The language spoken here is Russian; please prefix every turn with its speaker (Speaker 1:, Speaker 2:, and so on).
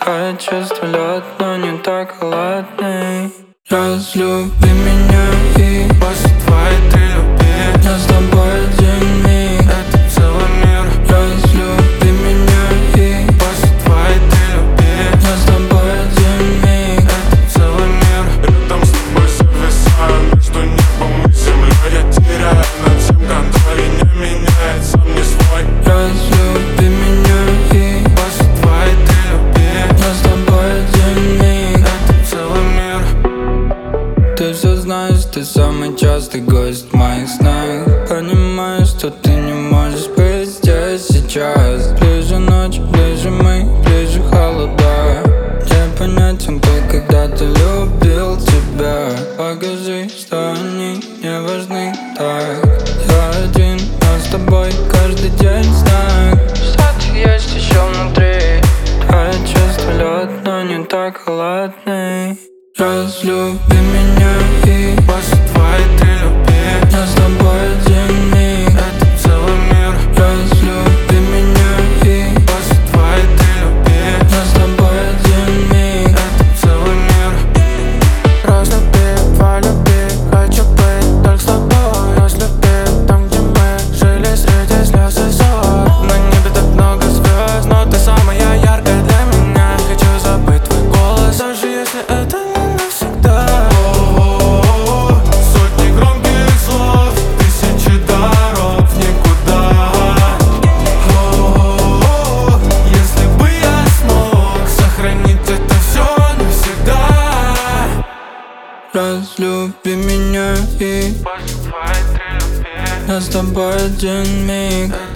Speaker 1: Твое чувство лед, но не так холодный. Разлюби меня и
Speaker 2: после твоей ты люби.
Speaker 1: я с тобой один миг.
Speaker 2: Это целый мир.
Speaker 1: Разлюби меня и
Speaker 2: после твоей ты люби.
Speaker 1: я с тобой один миг.
Speaker 2: Это целый мир. Рядом с тобой зависаю между небом и землей. Я теряю над всем контроль и не меняет сам не свой.
Speaker 1: Разлюби меня и
Speaker 2: после твоей ты люби.
Speaker 1: я с тобой один миг.
Speaker 2: Это целый мир.
Speaker 1: Ты все знаешь, ты самый частый гость в моих снах. Понимаешь, что ты не можешь быть здесь сейчас. Ближе ночь, ближе мы, ближе холода. Не понятен был, когда ты любил тебя. Покажи, что они не важны так. Я один, но с тобой каждый день знак. Что-то есть еще внутри. Твое чувство лед, но не так холодный. Разлюби меня и
Speaker 2: после твоей ты люби.
Speaker 1: я с тобой один миг.
Speaker 2: Это целый мир.
Speaker 1: Разлюби меня и
Speaker 2: после твоей ты люби.
Speaker 1: я с тобой один миг.
Speaker 2: Это целый мир. Разлюби, полюби, хочу быть только с тобой. Разлюби там, где мы жили среди слез и ссор. На небе так много звезд, но ты самая яркая для меня. Хочу забыть твой голос, даже если это не навсегда. Сотни громких слов, тысячи дорог в никуда. Если бы я смог сохранить это все навсегда.
Speaker 1: Разлюби меня и
Speaker 2: после твоей ты люби.
Speaker 1: я с тобой один миг.